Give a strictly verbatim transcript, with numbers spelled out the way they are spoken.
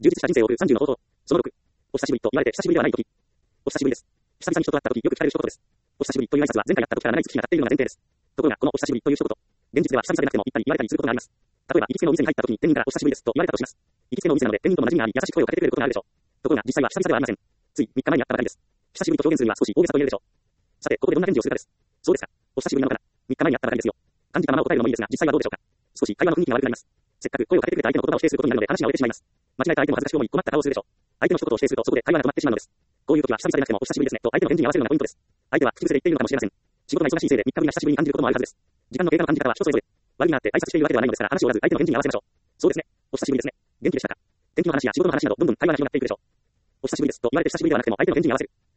充実した人生を送るさんじゅうの方法。そのろく。お久しぶりと言われて久しぶりではないとき。お久しぶりです。久々に人と会ったときよく聞かれる一言です。お久しぶりという挨拶は前回やったときから長い月日が経っているのが前提です。ところが、このお久しぶりという一言。現実では久々でなくても言ったり言われたりすることがあります。例えば、行きつけのお店に入ったときに店員からお久しぶりですと言われたとします。行きつけのお店なので店員との馴染みがあり優しく声をかけてくれることがあるでしょう。ところが、実際は久々ではありません。ついみっかまえにあったばかりです。久しぶりと表現するには少し大げさと言えるでしょう。さて、ここでどんな返事をするかです。そうですか。お久しぶりなのかな。みっかまえにあったばかりですよ。感じたまま答えるのもいいですが、実際はどうでしょうか。少し会話の雰囲気が悪くなります。せっかく声をかけてくれた相手の言葉を否定することになるので話が折れてしまいます。間違えた相手も恥ずかしく思い困った顔をするでしょう。相手の一言を否定するとそこで会話が止まってしまうのです。こういう時は久々でなくてもお久しぶりですねと相手の返事に合わせるのがポイントです。相手は口癖で言っているのかもしれません。仕事が忙しいせいでみっかぶりが久しぶりに感じることもあるはずです。時間の経過の感じ方は人それぞれ。悪いなって挨拶しているわけではないのですから話を折らず相手の返事に合わせましょう。そうですね。お久しぶりですね。元気でしたか。天気の話や仕事の話などどんどん会話が広がっていくでしょう。お久しぶりですと言われて久しぶりではなくても相手の返事に合わせる。